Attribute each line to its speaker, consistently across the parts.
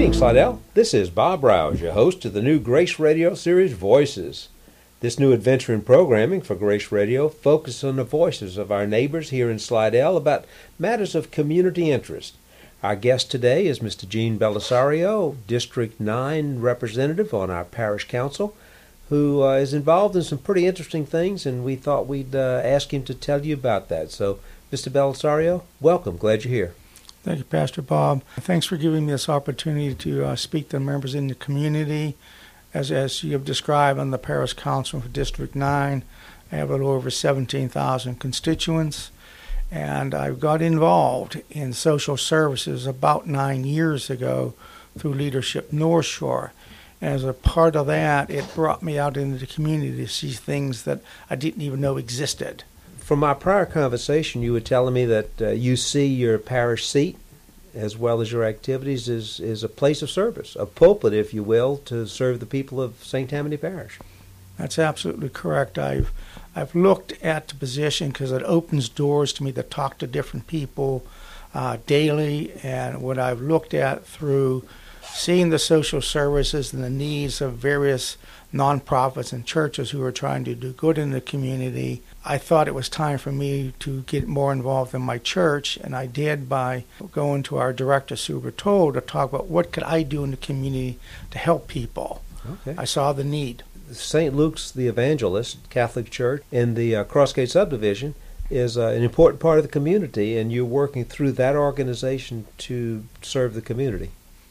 Speaker 1: Greetings, Slidell. This is Bob Rouse, your host of the new Grace Radio series, Voices. This new adventure in programming for Grace Radio focuses on the voices of our neighbors here in Slidell about matters of community interest. Our guest today is Mr. Gene Bellisario, District 9 representative on our parish council, who is involved in some pretty interesting things, and we thought we'd ask him to tell you about that. So, Mr. Bellisario, welcome. Glad you're here.
Speaker 2: Thank you, Pastor Bob. Thanks for giving me this opportunity to speak to members in the community. As you have described, I'm the Parish Council for District 9. I have a little over 17,000 constituents, and I got involved in social services about 9 years ago through Leadership North Shore. As a part of that, it brought me out into the community to see things that I didn't even know existed.
Speaker 1: From our prior conversation, you were telling me that you see your parish seat, as well as your activities, is a place of service, a pulpit, if you will, to serve the people of St. Tammany Parish.
Speaker 2: That's absolutely correct. I've looked at the position because it opens doors to me to talk to different people daily, and what I've looked at through seeing the social services and the needs of various nonprofits and churches who are trying to do good in the community, I thought it was time for me to get more involved in my church, and I did by going to our director, Sue Bertol, to talk about what could I do in the community to help people.
Speaker 1: Okay.
Speaker 2: I saw the need.
Speaker 1: St. Luke's the Evangelist Catholic Church in the Crossgate subdivision is an important part of the community, and you're working through that organization to serve the community.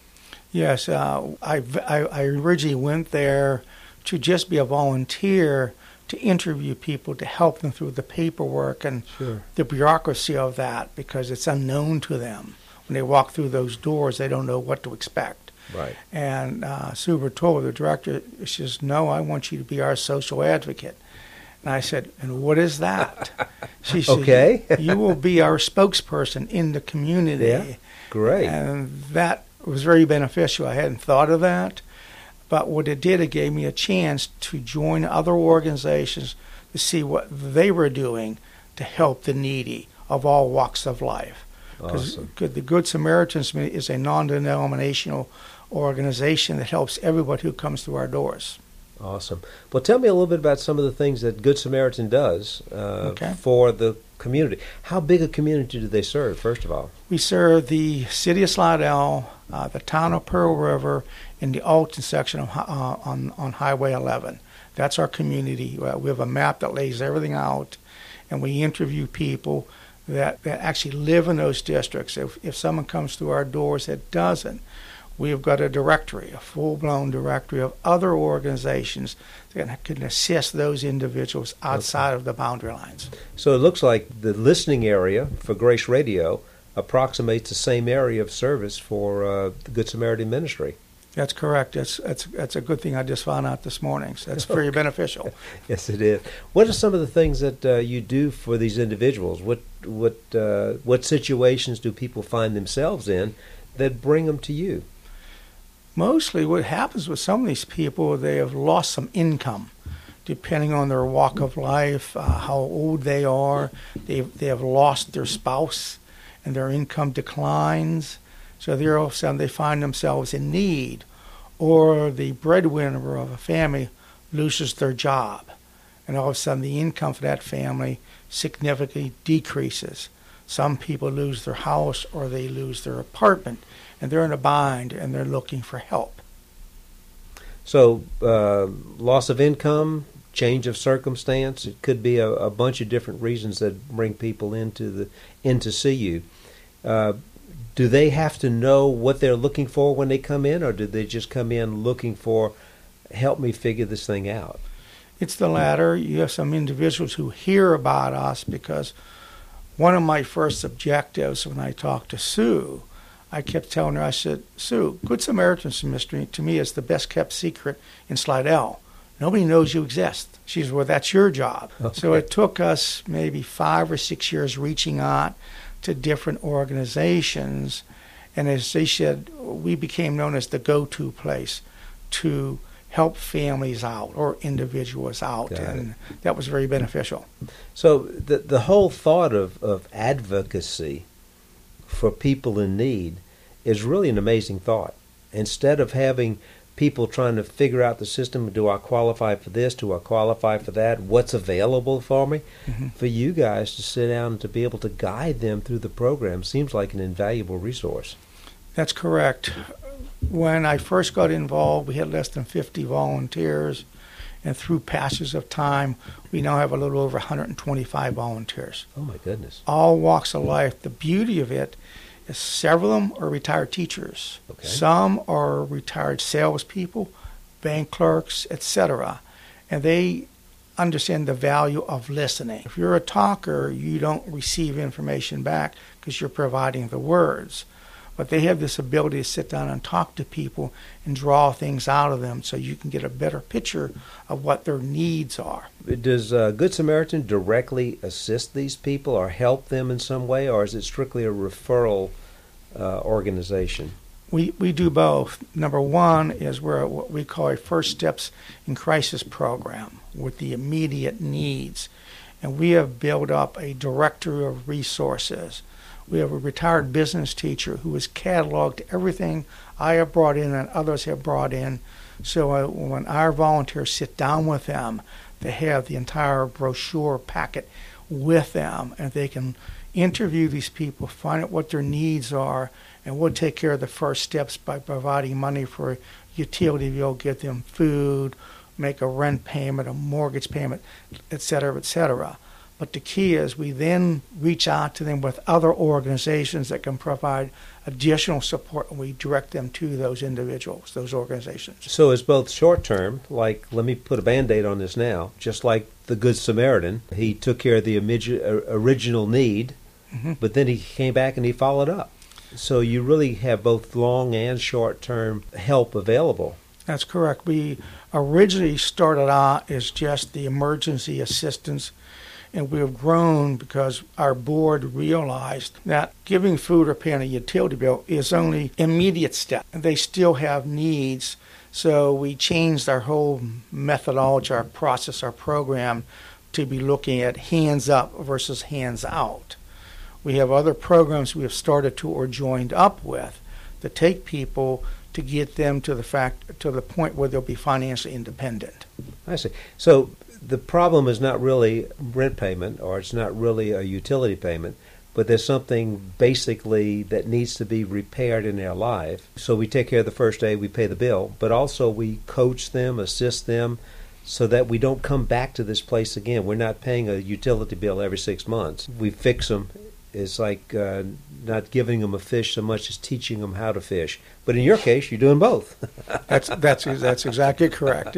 Speaker 2: Yes, I originally went there to just be a volunteer to interview people, to help them through the paperwork and the bureaucracy of that, because it's unknown to them. When they walk through those doors, they don't know what to expect.
Speaker 1: Right.
Speaker 2: And Sue Bertol, the director, she says, "No, I want you to be our social advocate." And I said, "And what is that?" She said,
Speaker 1: "Okay.
Speaker 2: You will be our spokesperson in the community."
Speaker 1: Yeah, great.
Speaker 2: And that was very beneficial. I hadn't thought of that. But what it did, it gave me a chance to join other organizations to see what they were doing to help the needy of all walks of life. Because the Good Samaritans is a non-denominational organization that helps everybody who comes through our doors.
Speaker 1: Awesome. Well, tell me a little bit about some of the things that Good Samaritan does for the community. How big a community do they serve, first of all?
Speaker 2: We serve the city of Slidell, the town of Pearl River, and the Alton section on Highway 11. That's our community. We have a map that lays everything out, and we interview people that actually live in those districts. If someone comes through our doors that doesn't, we've got a directory, a full-blown directory of other organizations that can assist those individuals outside of the boundary lines. So
Speaker 1: it looks like the listening area for Grace Radio approximates the same area of service for the Good Samaritan Ministry.
Speaker 2: That's correct. That's a good thing I just found out this morning. So that's very beneficial.
Speaker 1: Yes, it is. What are some of the things that you do for these individuals? What situations do people find themselves in that bring them to you?
Speaker 2: Mostly what happens with some of these people, they have lost some income, depending on their walk of life, how old they are. They have lost their spouse, and their income declines. So all of a sudden they find themselves in need, or the breadwinner of a family loses their job, and all of a sudden the income for that family significantly decreases. Some people lose their house or they lose their apartment, and they're in a bind and they're looking for help.
Speaker 1: So loss of income, change of circumstance, it could be a bunch of different reasons that bring people in to see you. Do they have to know what they're looking for when they come in, or do they just come in looking for, help me figure this thing out?
Speaker 2: It's the latter. You have some individuals who hear about us, because one of my first objectives when I talked to Sue, I kept telling her, I said, "Sue, Good Samaritan's Ministry to me is the best kept secret in Slidell. Nobody knows you exist." She said, "Well, that's your job." Okay. So it took us maybe 5 or 6 years reaching out to different organizations, and as they said, we became known as the go-to place to help families out or individuals out, and that was very beneficial.
Speaker 1: So the whole thought of advocacy for people in need is really an amazing thought. instead of having people trying to figure out the system, do I qualify for this, do I qualify for that, what's available for me, for you guys to sit down and to be able to guide them through the program seems like an invaluable resource.
Speaker 2: That's correct. When I first got involved, we had less than 50 volunteers, and through passage of time, we now have a little over 125 volunteers.
Speaker 1: Oh, my goodness.
Speaker 2: All walks of life. The beauty of it is several of them are retired teachers.
Speaker 1: Okay.
Speaker 2: Some are retired salespeople, bank clerks, etc. And they understand the value of listening. If you're a talker, you don't receive information back because you're providing the words. But they have this ability to sit down and talk to people and draw things out of them so you can get a better picture of what their needs are.
Speaker 1: Does Good Samaritan directly assist these people or help them in some way, or is it strictly a referral organization?
Speaker 2: We do both. Number one is we're what we call a First Steps in Crisis program with the immediate needs. And we have built up a directory of resources. We have a retired business teacher who has cataloged everything I have brought in and others have brought in. So when our volunteers sit down with them, they have the entire brochure packet with them, and they can interview these people, find out what their needs are, and we'll take care of the first steps by providing money for a utility bill, get them food, make a rent payment, a mortgage payment, et cetera, et cetera. But the key is we then reach out to them with other organizations that can provide additional support, and we direct them to those individuals, those organizations.
Speaker 1: So it's both short-term, like, let me put a Band-Aid on this now, just like the Good Samaritan. He took care of the original need, but then he came back and he followed up. So you really have both long and short-term help available.
Speaker 2: That's correct. We originally started out as just the emergency assistance, and we have grown because our board realized that giving food or paying a utility bill is only immediate step. They still have needs, so we changed our whole methodology, our process, our program to be looking at hands up versus hands out. We have other programs we have started to or joined up with to take people to get them to the point where they'll be financially independent.
Speaker 1: I see. So the problem is not really rent payment, or it's not really a utility payment, but there's something basically that needs to be repaired in their life. So we take care of the first aid, we pay the bill, but also we coach them, assist them, so that we don't come back to this place again. We're not paying a utility bill every 6 months. We fix them. It's like not giving them a fish so much as teaching them how to fish. But in your case, you're doing both.
Speaker 2: That's exactly correct.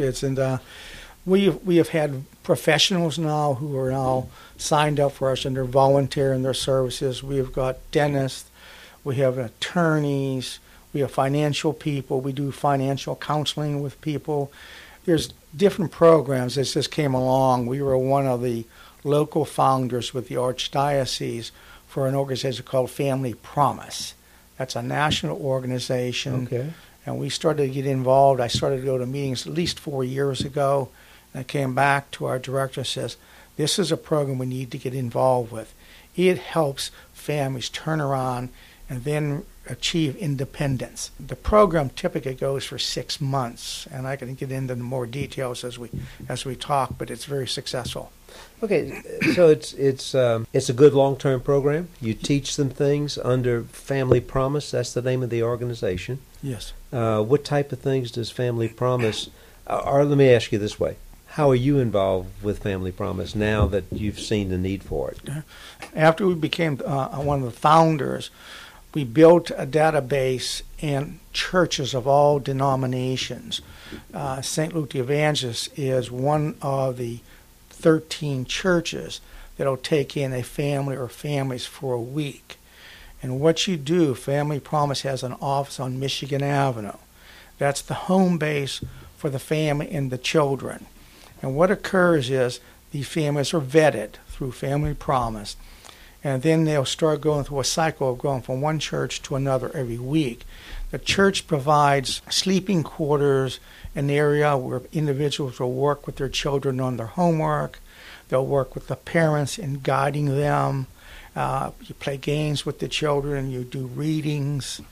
Speaker 2: We have had professionals now who are now signed up for us and they're volunteering their services. We have got dentists, we have attorneys, we have financial people, we do financial counseling with people. There's different programs that just came along. We were one of the local founders with the Archdiocese for an organization called Family Promise. That's a national organization.
Speaker 1: Okay.
Speaker 2: And we started to get involved. I started to go to meetings at least 4 years ago. And I came back to our director and says, this is a program we need to get involved with. It helps families turn around and then achieve independence. The program typically goes for 6 months, and I can get into more details as we talk, but it's very successful.
Speaker 1: Okay, so it's a good long-term program. You teach them things under Family Promise. That's the name of the organization.
Speaker 2: Yes.
Speaker 1: What type of things does Family Promise? Or let me ask you this way: how are you involved with Family Promise now that you've seen the need for it?
Speaker 2: After we became one of the founders, we built a database in churches of all denominations. St. Luke the Evangelist is one of the 13 churches that'll take in a family or families for a week. And what you do, Family Promise has an office on Michigan Avenue. That's the home base for the family and the children. And what occurs is the families are vetted through Family Promise, and then they'll start going through a cycle of going from one church to another every week. The church provides sleeping quarters, an area where individuals will work with their children on their homework. They'll work with the parents in guiding them. You play games with the children. You do readings.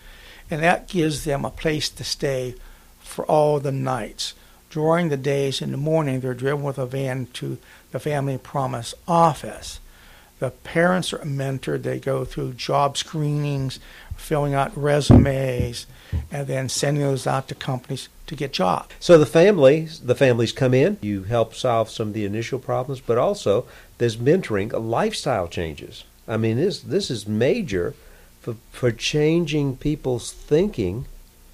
Speaker 2: And that gives them a place to stay for all the nights. During the days, in the morning, they're driven with a van to the Family Promise office. The parents are mentored. They go through job screenings, filling out resumes, and then sending those out to companies to get jobs.
Speaker 1: So the families come in, you help solve some of the initial problems, but also there's mentoring, lifestyle changes. I mean, this is major for changing people's thinking,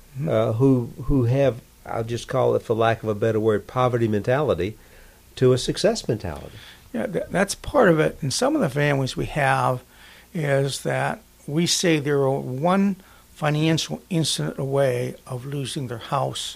Speaker 1: who have, I'll just call it, for lack of a better word, poverty mentality, to a success mentality.
Speaker 2: Yeah, that's part of it. And some of the families we have is that we say they're one financial incident away of losing their house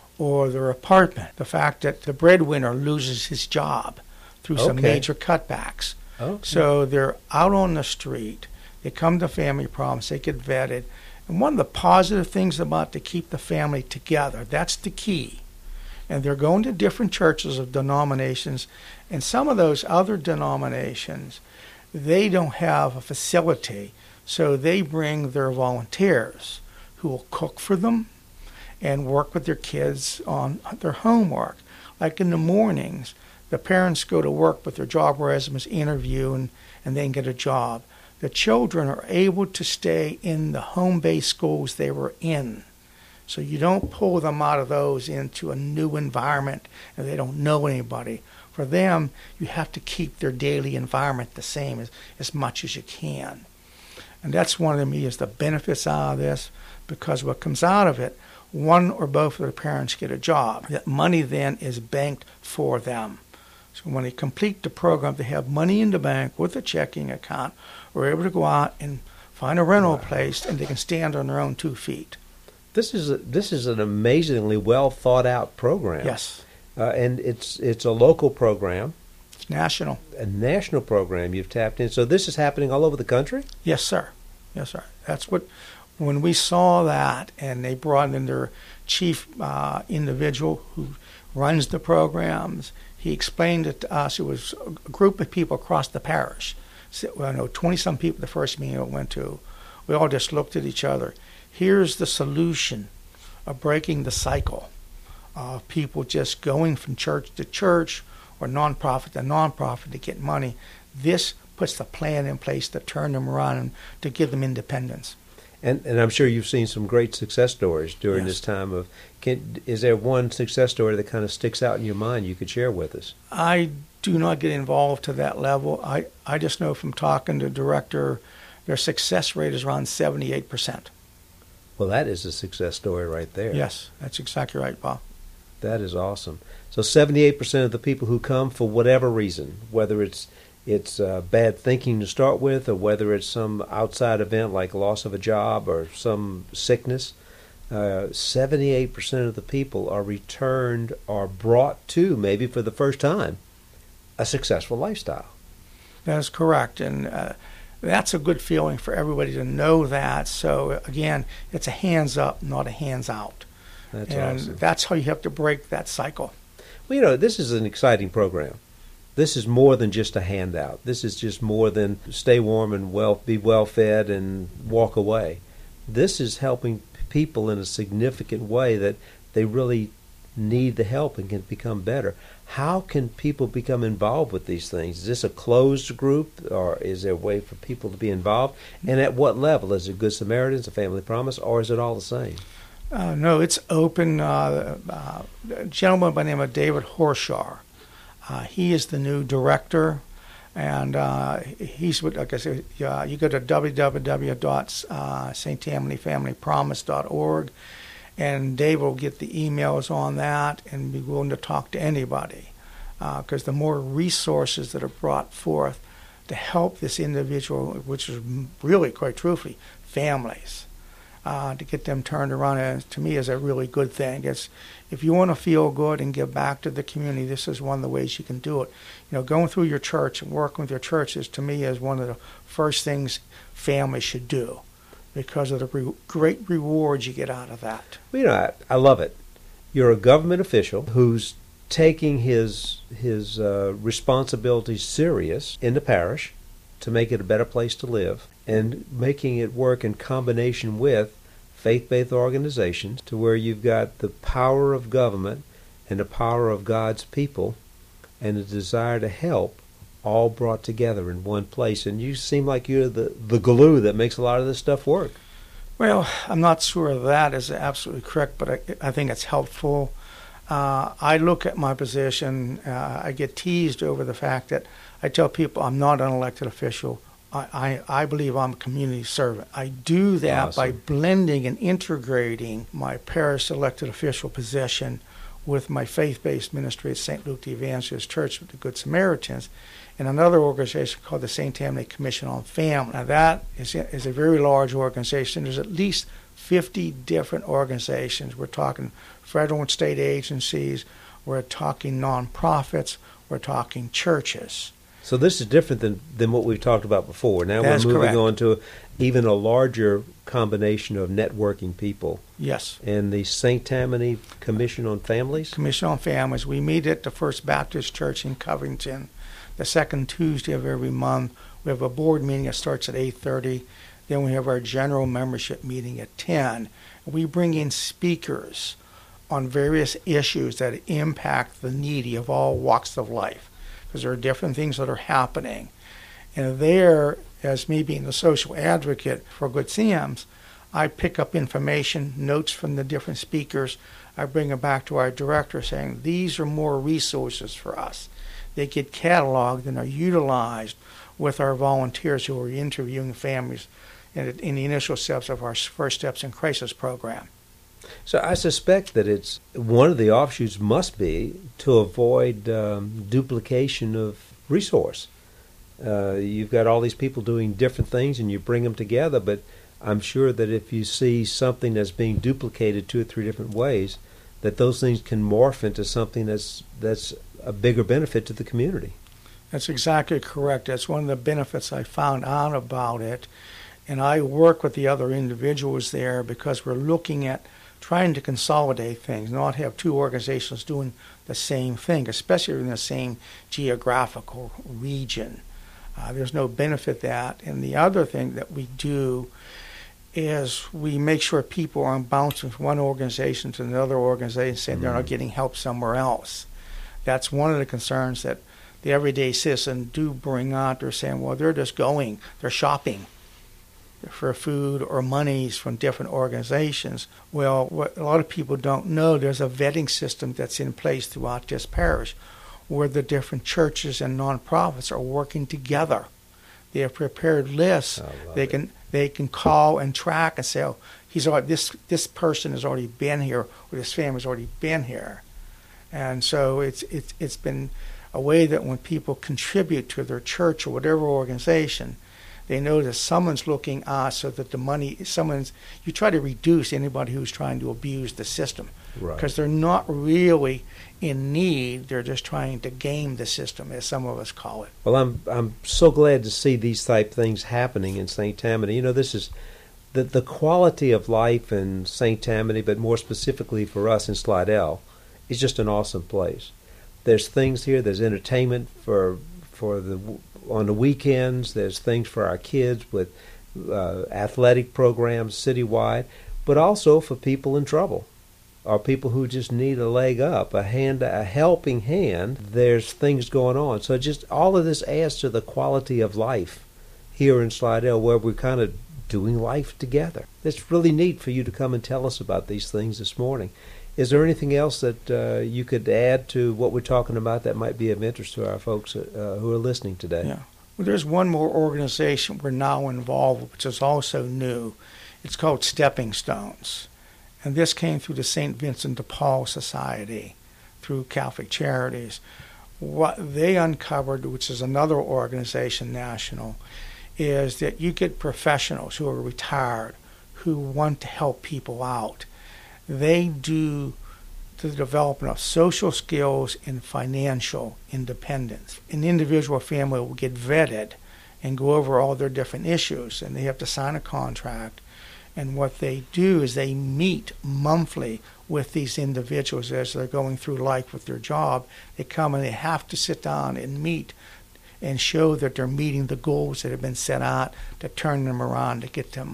Speaker 2: or their apartment. The fact that the breadwinner loses his job through some major cutbacks. Okay. So they're out on the street. They come to Family Promise. They get vetted. And one of the positive things about to keep the family together, that's the key. And they're going to different churches of denominations. And some of those other denominations, they don't have a facility. So they bring their volunteers who will cook for them and work with their kids on their homework. Like in the mornings, the parents go to work with their job resumes, interview, and then get a job. The children are able to stay in the home-based schools they were in. So you don't pull them out of those into a new environment and they don't know anybody. For them, you have to keep their daily environment the same as much as you can. And that's one of the benefits out of this, because what comes out of it, one or both of their parents get a job. That money then is banked for them. So when they complete the program, they have money in the bank with a checking account. We're able to go out and find a rental place, and they can stand on their own 2 feet.
Speaker 1: This is an amazingly well thought out program.
Speaker 2: Yes.
Speaker 1: And it's a local program.
Speaker 2: It's national.
Speaker 1: A national program you've tapped in. So this is happening all over the country?
Speaker 2: Yes, sir. Yes, sir. That's what, when we saw that, and they brought in their chief individual who runs the programs, he explained it to us. It was a group of people across the parish. So, 20-some people the first meeting I went to. We all just looked at each other. Here's the solution of breaking the cycle of people just going from church to church or nonprofit to nonprofit to get money. This puts the plan in place to turn them around and to give them independence.
Speaker 1: And I'm sure you've seen some great success stories during this time of. Is there one success story that kind of sticks out in your mind you could share with us?
Speaker 2: I do not get involved to that level. I just know from talking to the director, their success rate is around 78%.
Speaker 1: Well, that is a success story right there.
Speaker 2: Yes, that's exactly right, Bob.
Speaker 1: That is awesome. So 78% of the people who come for whatever reason, whether it's bad thinking to start with, or whether it's some outside event like loss of a job or some sickness, 78% of the people are returned or brought to, maybe for the first time, a successful lifestyle.
Speaker 2: That is correct. And that's a good feeling for everybody to know that. So, again, it's a hands up, not a hands out.
Speaker 1: That's
Speaker 2: and
Speaker 1: awesome.
Speaker 2: That's how you have to break that cycle.
Speaker 1: Well, this is an exciting program. This is more than just a handout. This is just more than stay warm and be well fed and walk away. This is helping people in a significant way that they really need the help and can become better. How can people become involved with these things? Is this a closed group, or is there a way for people to be involved? And at what level? Is it Good Samaritans, a Family Promise, or is it all the same?
Speaker 2: No, it's open. A gentleman by the name of David Horshaw. He is the new director, and he's with, like I said, you go to www.sttammanyfamilypromise.org, and Dave will get the emails on that and be willing to talk to anybody, because the more resources that are brought forth to help this individual, which is really, quite truthfully, families, to get them turned around, and to me is a really good thing. It's, if you want to feel good and give back to the community, this is one of the ways you can do it. Going through your church and working with your churches, to me, is one of the first things families should do, because of the great rewards you get out of that.
Speaker 1: Well, I love it. You're a government official who's taking his responsibilities serious in the parish to make it a better place to live, and making it work in combination with faith-based organizations to where you've got the power of government and the power of God's people and the desire to help all brought together in one place. And you seem like you're the glue that makes a lot of this stuff work.
Speaker 2: Well, I'm not sure that is absolutely correct, but I think it's helpful. I look at my position, I get teased over the fact that I tell people I'm not an elected official. I believe I'm a community servant. I do that by blending and integrating my parish elected official position with my faith-based ministry at St. Luke the Evangelist Church of the Good Samaritans and another organization called the St. Tammany Commission on Family. Now that is a very large organization. There's at least 50 different organizations. We're talking federal and state agencies. We're talking nonprofits. We're talking churches.
Speaker 1: So this is different than what we've talked about before. Now we're moving on to even a larger combination of networking people.
Speaker 2: Yes.
Speaker 1: And the St. Tammany Commission on Families?
Speaker 2: Commission on Families. We meet at the First Baptist Church in Covington the second Tuesday of every month. We have a board meeting that starts at 8:30. Then we have our general membership meeting at 10. We bring in speakers on various issues that impact the needy of all walks of life, because there are different things that are happening. And there, as me being the social advocate for Good Sam's, I pick up information, notes from the different speakers. I bring them back to our director saying, these are more resources for us. They get cataloged and are utilized with our volunteers who are interviewing families in the initial steps of our First Steps in Crisis program.
Speaker 1: So I suspect that it's one of the offshoots must be to avoid duplication of resource. You've got all these people doing different things and you bring them together, but I'm sure that if you see something that's being duplicated 2 or 3 different ways, that those things can morph into something that's a bigger benefit to the community.
Speaker 2: That's exactly correct. That's one of the benefits I found out about it. And I work with the other individuals there because we're looking at trying to consolidate things, not have 2 organizations doing the same thing, especially in the same geographical region. There's no benefit that. And the other thing that we do is we make sure people aren't bouncing from one organization to another organization saying they're not getting help somewhere else. That's one of the concerns that the everyday citizen do bring out. They're saying, well, they're just going, they're shopping for food or monies from different organizations. Well, what a lot of people don't know, there's a vetting system that's in place throughout this parish where the different churches and nonprofits are working together. They have prepared lists. They can call and track and say, oh, this person has already been here, or this family's already been here. And so it's been a way that when people contribute to their church or whatever organization, they know that someone's looking so that the money, you try to reduce anybody who's trying to abuse the system.
Speaker 1: Right.
Speaker 2: Because they're not really in need, they're just trying to game the system, as some of us call it.
Speaker 1: Well, I'm so glad to see these type things happening in St. Tammany. You know, this is the quality of life in St. Tammany, but more specifically for us in Slidell, is just an awesome place. There's things here, there's entertainment on the weekends, there's things for our kids with athletic programs citywide, but also for people in trouble or people who just need a leg up, a helping hand. There's things going on. So just all of this adds to the quality of life here in Slidell, where we're kind of doing life together. It's really neat for you to come and tell us about these things this morning. Is there anything else that you could add to what we're talking about that might be of interest to our folks who are listening today?
Speaker 2: Yeah. Well, there's one more organization we're now involved with, which is also new. It's called Stepping Stones. And this came through the St. Vincent de Paul Society, through Catholic Charities. What they uncovered, which is another organization national, is that you get professionals who are retired who want to help people out. They do the development of social skills and financial independence. An individual family will get vetted and go over all their different issues, and they have to sign a contract. And what they do is they meet monthly with these individuals as they're going through life with their job. They come and they have to sit down and meet and show that they're meeting the goals that have been set out to turn them around, to get them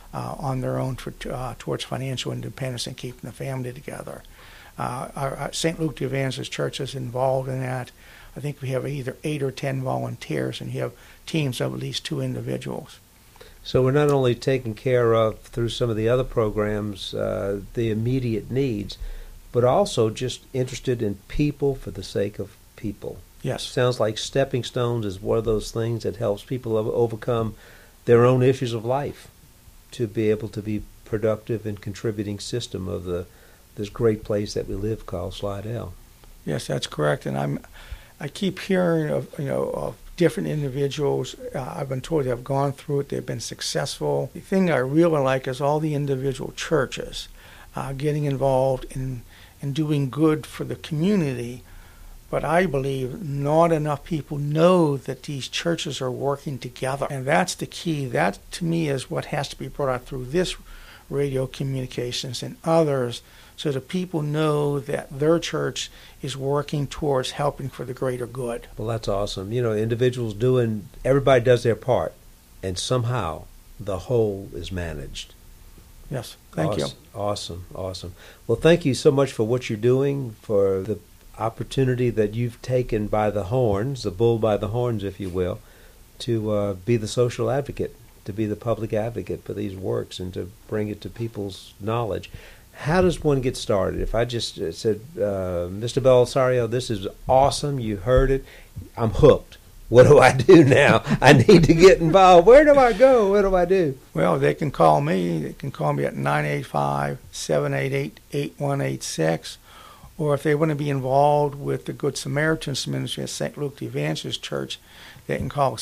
Speaker 2: on their own towards financial independence and keeping the family together. Our St. Luke the Evangelist Church is involved in that. I think we have either 8 or 10 volunteers, and you have teams of at least 2 individuals.
Speaker 1: So we're not only taking care of, through some of the other programs, the immediate needs, but also just interested in people for the sake of people.
Speaker 2: Yes.
Speaker 1: Sounds like Stepping Stones is one of those things that helps people overcome their own issues of life to be able to be productive and contributing system of this great place that we live called Slidell.
Speaker 2: Yes, that's correct. And I keep hearing of different individuals. I've been told they've gone through it, they've been successful. The thing I really like is all the individual churches getting involved in doing good for the community. But I believe not enough people know that these churches are working together. And that's the key. That, to me, is what has to be brought out through this radio communications and others, so that people know that their church is working towards helping for the greater good.
Speaker 1: Well, that's awesome. Individuals everybody does their part, and somehow the whole is managed.
Speaker 2: Yes, thank you.
Speaker 1: Awesome. Well, thank you so much for what you're doing, for the opportunity that you've taken by the horns, the bull by the horns, if you will, to be the social advocate, to be the public advocate for these works and to bring it to people's knowledge. How does one get started? If I just said, Mr. Bellisario, this is awesome, you heard it, I'm hooked. What do I do now? I need to get involved. Where do I go? What do I do?
Speaker 2: Well, they can call me. They can call me at 985-788-8186. Or if they want to be involved with the Good Samaritan's Ministry at St. Luke the Evangelist Church, they can call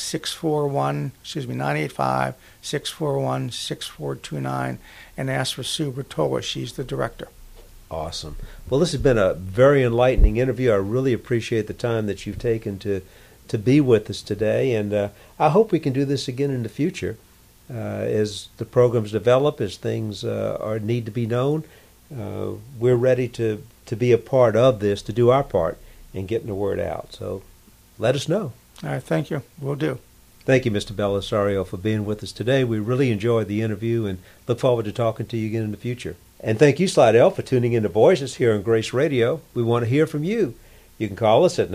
Speaker 2: 985-641-6429 and ask for Sue Bertola. She's the director.
Speaker 1: Awesome. Well, this has been a very enlightening interview. I really appreciate the time that you've taken to be with us today, and I hope we can do this again in the future as the programs develop, as things need to be known. We're ready to be a part of this, to do our part in getting the word out. So let us know.
Speaker 2: All right, thank you. Will do.
Speaker 1: Thank you, Mr. Bellisario, for being with us today. We really enjoyed the interview and look forward to talking to you again in the future. And thank you, Slidell, for tuning in to Voices here on Grace Radio. We want to hear from you. You can call us at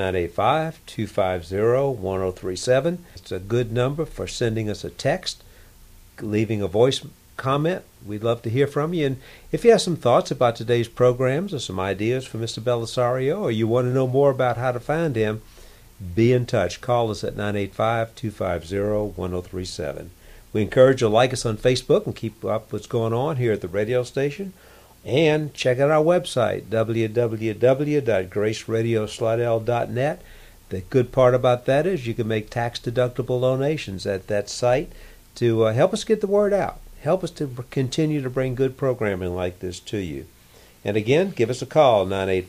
Speaker 1: 985-250-1037. It's a good number for sending us a text, leaving a voice comment. We'd love to hear from you. And if you have some thoughts about today's programs or some ideas for Mr. Bellisario, or you want to know more about how to find him, be in touch. Call us at 985-250-1037. We encourage you to like us on Facebook and keep up what's going on here at the radio station. And check out our website, www.graceradioslidell.net. The good part about that is you can make tax-deductible donations at that site to help us get the word out. Help us to continue to bring good programming like this to you. And again, give us a call,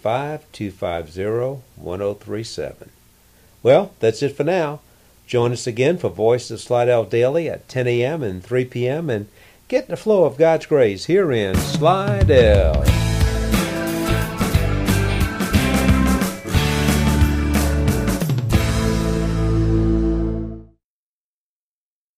Speaker 1: 985-250-1037. Well, that's it for now. Join us again for Voice of Slidell Daily at 10 a.m. and 3 p.m. and get in the flow of God's grace here in Slidell.